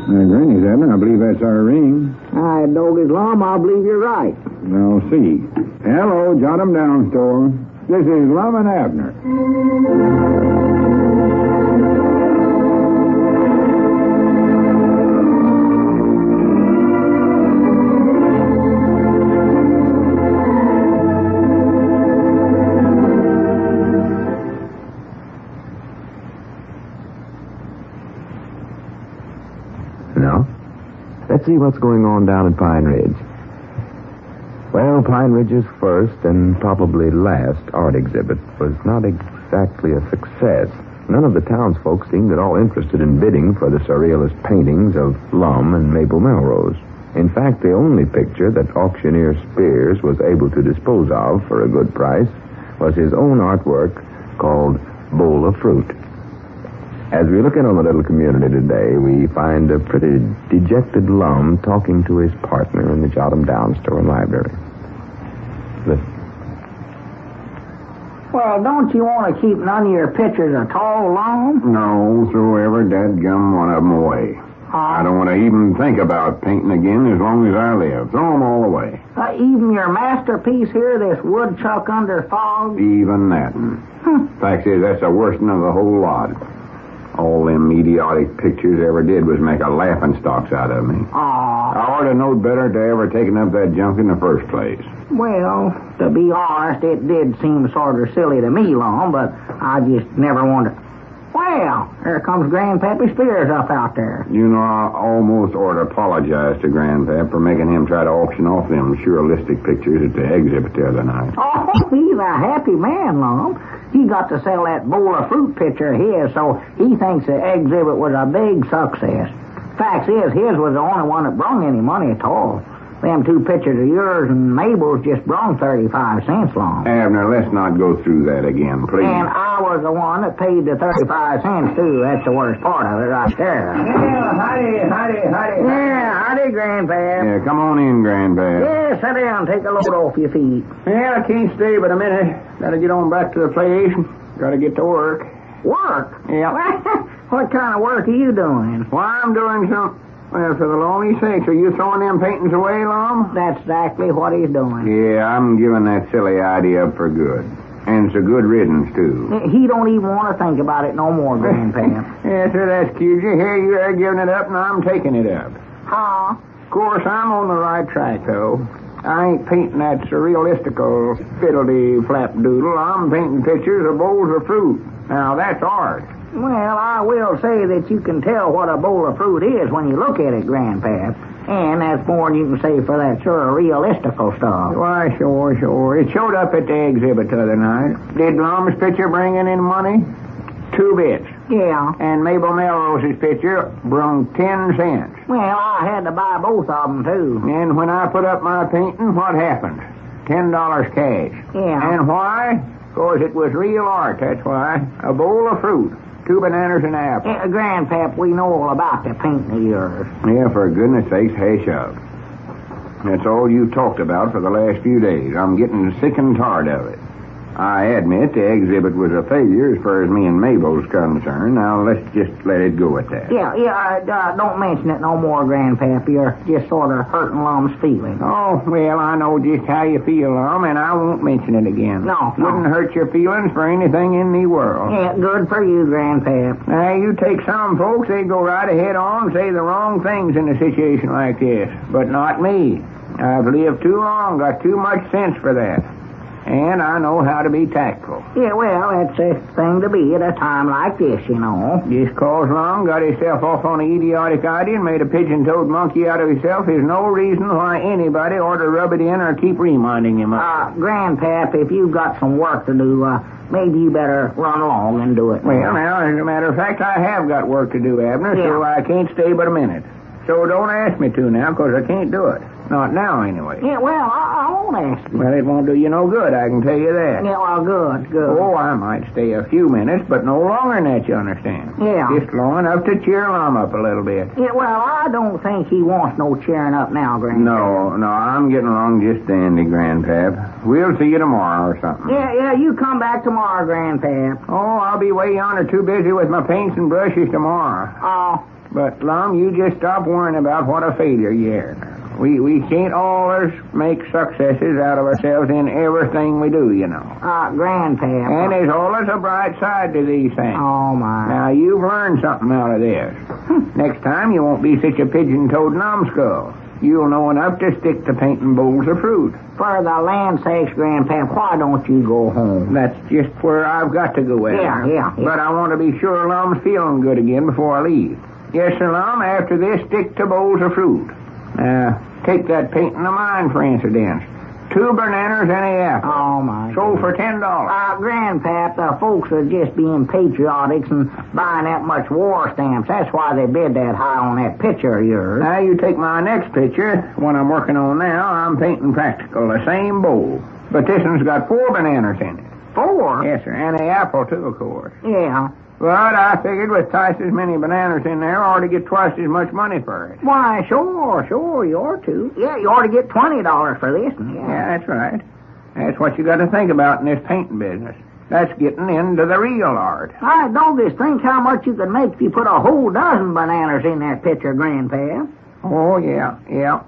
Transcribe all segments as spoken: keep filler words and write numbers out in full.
Uh, Granny's, Abner. I believe that's our ring. I dog Islam, I believe you're right. Now, see. Hello, Jot 'em Down store. This is Lum and Abner. No? Let's see what's going on down at Pine Ridge. Well, Pine Ridge's first and probably last art exhibit was not exactly a success. None of the townsfolk seemed at all interested in bidding for the surrealist paintings of Lum and Mabel Melrose. In fact, the only picture that auctioneer Spears was able to dispose of for a good price was his own artwork called Bowl of Fruit. As we look in on the little community today, we find a pretty dejected Lum talking to his partner in the Jot 'em Down store and library. Listen. Well, don't you want to keep none of your pictures at all, Lum? No, throw every dadgum one of them away. Uh, I don't want to even think about painting again as long as I live. Throw them all away. Uh, even your masterpiece here, this woodchuck under fog? Even that. Hmm. Fact is, that's the worst one of the whole lot. All them idiotic pictures ever did was make a laughingstocks out of me. Aw. I ought to know better to ever taken up that junk in the first place. Well, to be honest, it did seem sort of silly to me, Lum, but I just never wanted... Well, there comes Grandpappy Spears up out there. You know, I almost ought to apologize to Grandpap for making him try to auction off them surrealistic pictures at the exhibit the other night. Oh, he's a happy man, Lum. He got to sell that bowl of fruit picture of his, so he thinks the exhibit was a big success. Fact is, his was the only one that brung any money at all. Them two pictures of yours and Mabel's just brung thirty-five cents, Lum. Abner, let's not go through that again, please. And I was the one that paid the thirty-five cents, too. That's the worst part of it right there. Yeah, howdy, howdy, howdy. Yeah, howdy, Grandpap. Yeah, come on in, Grandpap. Yeah, sit down. Take a load off your feet. Yeah, I can't stay but a minute. Gotta get on back to the place. Gotta get to work. Work? Yeah. What kind of work are you doing? Why, I'm doing some... Well, for the lonely sakes, are you throwing them paintings away, Lum? That's exactly what he's doing. Yeah, I'm giving that silly idea up for good. And it's a good riddance, too. He don't even want to think about it no more, Grandpap. Yes, sir, that's cute. You hear you are giving it up, and I'm taking it up. Huh? Of course, I'm on the right track, though. I ain't painting that surrealistical fiddledy-flap-doodle. I'm painting pictures of bowls of fruit. Now, that's art. Well, I will say that you can tell what a bowl of fruit is when you look at it, Grandpap. And that's more than you can say for that surrealistical stuff. Why, sure, sure. It showed up at the exhibit the other night. Did Lum's picture bring in any money? Two bits. Yeah. And Mabel Melrose's picture brung ten cents. Well, I had to buy both of them, too. And when I put up my painting, what happened? Ten dollars cash. Yeah. And why? Because it was real art, that's why. A bowl of fruit. Two bananas and an apple. Uh, Grandpap, we know all about the painting of yours. Yeah, for goodness sakes, hush up. That's all you talked about for the last few days. I'm getting sick and tired of it. I admit the exhibit was a failure as far as me and Mabel's concerned. Now, let's just let it go at that. Yeah, yeah, uh, uh, don't mention it no more, Grandpap. You're just sort of hurting Lum's feelings. Oh, well, I know just how you feel, Lum, and I won't mention it again. No, no. Wouldn't hurt your feelings for anything in the world. Yeah, good for you, Grandpap. Now, you take some folks, they go right ahead on and say the wrong things in a situation like this. But not me. I've lived too long, got too much sense for that. And I know how to be tactful. Yeah, well, that's a thing to be at a time like this, you know. Just cause Lum got himself off on an idiotic idea and made a pigeon-toed monkey out of himself is no reason why anybody ought to rub it in or keep reminding him of it. Uh, Grandpap, if you've got some work to do, uh, maybe you better run along and do it. Well, now, as a matter of fact, I have got work to do, Abner, Yeah. so I can't stay but a minute. So don't ask me to now, because I can't do it. Not now, anyway. Yeah, well, I, I won't ask you. Well, it won't do you no good, I can tell you that. Yeah, well, good, good. Oh, I might stay a few minutes, but no longer than that, you understand. Yeah. Just long enough to cheer Lum up a little bit. Yeah, well, I don't think he wants no cheering up now, Grandpap. No, no, I'm getting along just dandy, Grandpap. We'll see you tomorrow or something. Yeah, yeah, you come back tomorrow, Grandpap. Oh, I'll be way yonder too busy with my paints and brushes tomorrow. Oh, But, Lum, you just stop worrying about what a failure you are. We we can't always make successes out of ourselves in everything we do, you know. Uh, Grandpap. And there's always a bright side to these things. Oh, my. Now, you've learned something out of this. Next time, you won't be such a pigeon-toed numbskull. You'll know enough to stick to painting bowls of fruit. For the land sakes, Grandpap, why don't you go home? That's just where I've got to go, Abner. Yeah, yeah, yeah. But I want to be sure Lum's feeling good again before I leave. Yes, sir, Lum, after this, stick to bowls of fruit. Now, take that painting of mine, for instance. Two bananas and a apple. Oh, my. Sold for ten dollars. Uh, Grandpap, the folks are just being patriotics and buying that much war stamps. That's why they bid that high on that picture of yours. Now, you take my next picture, one I'm working on now, I'm painting practical, the same bowl. But this one's got four bananas in it. Four? Yes, sir, and an apple, too, of course. Yeah. But I figured with twice as many bananas in there, I ought to get twice as much money for it. Why, sure, sure, you ought to. Yeah, you ought to get twenty dollars for this one, yeah. Yeah, that's right. That's what you got to think about in this painting business. That's getting into the real art. I don't just think how much you could make if you put a whole dozen bananas in that picture, Grandpa. Oh, yeah, yeah.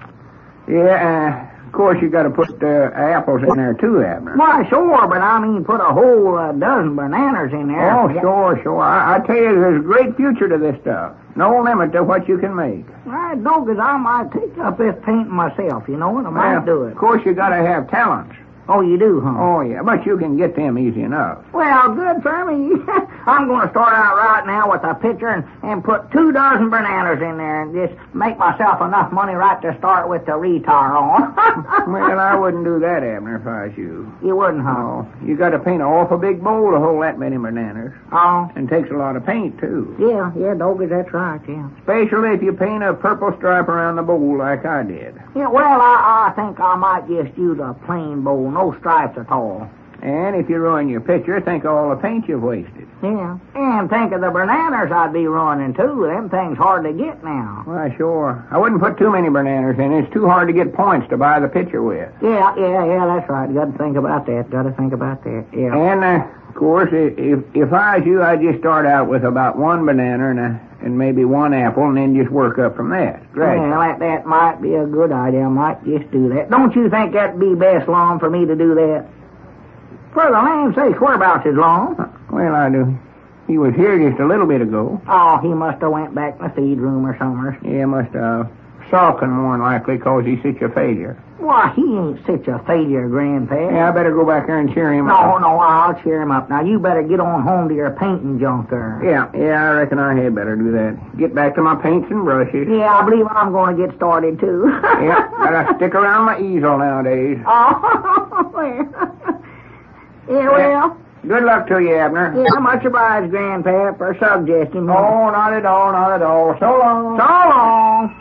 Yeah, uh... Of course, you got to put uh, apples in there, too, Abner. Why, sure, but I mean put a whole uh, dozen bananas in there. Oh, sure, sure. I, I tell you, there's a great future to this stuff. No limit to what you can make. I don't, because I might take up this painting myself, you know, and I might well, do it. Of course, you got to have talents. Oh, you do, huh? Oh, yeah, but you can get them easy enough. Well, good for me. I'm going to start out right now with a pitcher and, and put two dozen bananas in there and just make myself enough money right to start with to retire on. Well, I wouldn't do that, Abner, if I was you. You wouldn't, huh? Oh, you got to paint an awful big bowl to hold that many bananas. Oh? And takes a lot of paint, too. Yeah, yeah, Doggy, that's right, yeah. Especially if you paint a purple stripe around the bowl like I did. Yeah, well, I, I think I might just use a plain bowl, no stripes at all. And if you ruin your picture, think of all the paint you've wasted. Yeah. And think of the bananas I'd be ruining, too. Them things hard to get now. Why, sure. I wouldn't put too many bananas in. It's too hard to get points to buy the picture with. Yeah, yeah, yeah, that's right. Got to think about that. Got to think about that, yeah. And, uh, of course, if if I was you, I'd just start out with about one banana and a, and maybe one apple, and then just work up from that. Great. Well, that, that might be a good idea. I might just do that. Don't you think that'd be best, Lom, for me to do that? For the land's sake, whereabouts is Lom? Well, I do. He was here just a little bit ago. Oh, he must have went back in the feed room or somewhere. Yeah, must have. Sulking, more than likely, because he's such a failure. Why, he ain't such a failure, Grandpa. Yeah, I better go back there and cheer him no, up. No, no, I'll cheer him up. Now, you better get on home to your painting junk there. Yeah, yeah, I reckon I had better do that. Get back to my paints and brushes. Yeah, I believe I'm going to get started, too. Yeah, gotta stick around my easel nowadays. Oh, well. Yeah, well. Good luck to you, Abner. Yeah, much obliged, Grandpa, for suggesting. Oh, not at all, not at all. So long. So long.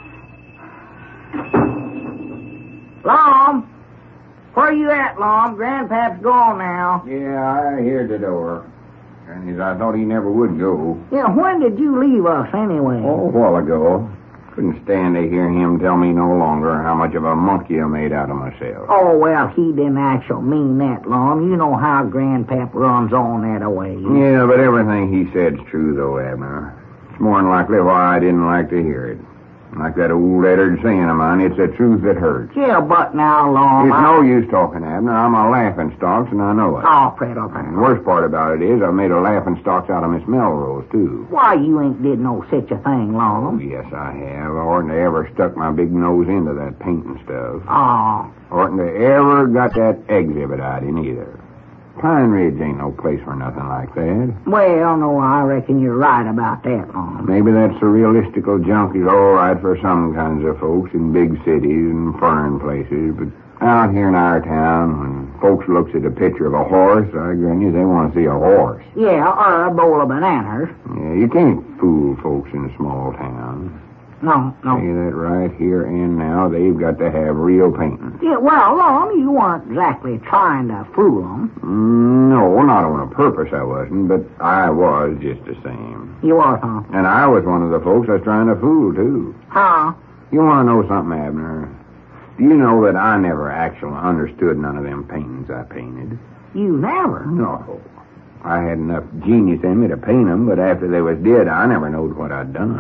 Lom, where you at, Lom? Grandpap's gone now. Yeah, I hear the door. And I thought he never would go. Yeah, when did you leave us, anyway? Oh, a while ago. Couldn't stand to hear him tell me no longer how much of a monkey I made out of myself. Oh, well, he didn't actually mean that, Lom. You know how Grandpap runs on that away. Yeah, but everything he said's true, though, Abner. It's more than likely why I didn't like to hear it. Like that old lettered saying of mine, it's the truth that hurts. Yeah, but now, Lom, It's I... no use talking, Abner. I'm a laughing stocks, and I know it. Oh, Fredo, Fredo. And the worst part about it is I made a laughing stocks out of Miss Melrose, too. Why, you ain't did no such a thing, Oh, Lom. yes, I have. I oughtn't to ever stuck my big nose into that painting stuff. Oh. Oughtn't to ever got that exhibit out in either. Pine Ridge ain't no place for nothing like that. Well, no, I reckon you're right about that, Lom. Maybe that surrealistical junk is all right for some kinds of folks in big cities and foreign places, but out here in our town, when folks looks at a picture of a horse, I grant you they want to see a horse. Yeah, or a bowl of bananas. Yeah, you can't fool folks in a small town. No, no. Say that right here and now, they've got to have real painting. Yeah, well, Lom, you weren't exactly trying to fool them. Mm, no, not on a purpose I wasn't, but I was just the same. You were, huh? And I was one of the folks I was trying to fool, too. Huh? You want to know something, Abner? Do you know that I never actually understood none of them paintings I painted? You never? No. I had enough genius in me to paint them, but after they was dead, I never knowed what I'd done.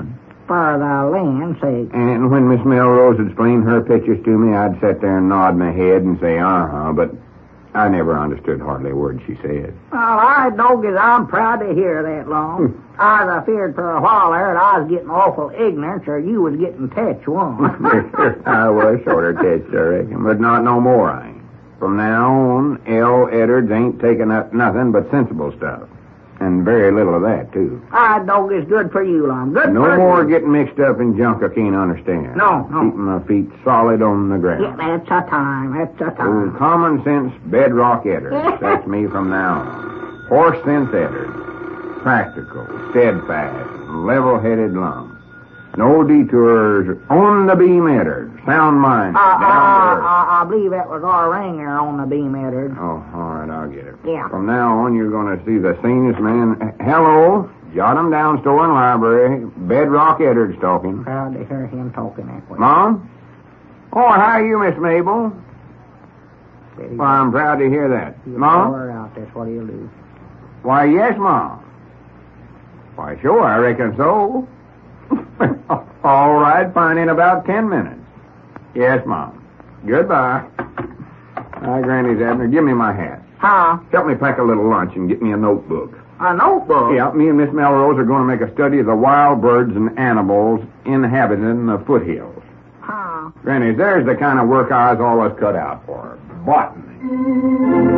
for the land's sake. And when Miss Melrose would explain her pictures to me, I'd sit there and nod my head and say, uh-huh, but I never understood hardly a word she said. Well, I doggies, I'm proud to hear that, Long. I was afeard for a while there that I was getting awful ignorant, or you was getting touch one. I was shorter touched, I reckon, but not no more, I ain't. From now on, L. Edwards ain't taking up nothing but sensible stuff. And very little of that, too. I doggies, good for you, Long. Good no for more you. getting mixed up in junk I can't understand. No, no. Keeping my feet solid on the ground. Yeah, that's a time, that's a time. Old common sense bedrock Edwards. That's me from now on. Horse sense Edwards. Practical, steadfast, level-headed Lum. No detours, on the beam Edwards. Sound mind, Uh, down to uh, earth. uh, I believe that was our ringer on the beam, Edward. Oh, all right, I'll get it. Yeah. From now on, you're going to see the sanest man. Hello, jot him down, store and library. Bedrock Edwards talking. Proud to hear him talking that way. Mom? Oh, how are you, Miss Mabel? Bet he- Well, I'm proud to hear that. he'll Mom? blow her out, that's what he'll do. Why, yes, Mom. Why, sure, I reckon so. All right, fine, in about ten minutes. Yes, Mom. Goodbye. Hi, Granny's Abner. Give me my hat. Huh? Help me pack a little lunch and get me a notebook. A notebook? Yeah, me and Miss Melrose are going to make a study of the wild birds and animals inhabiting the foothills. Huh? Granny, there's the kind of work I was always cut out for. Botany.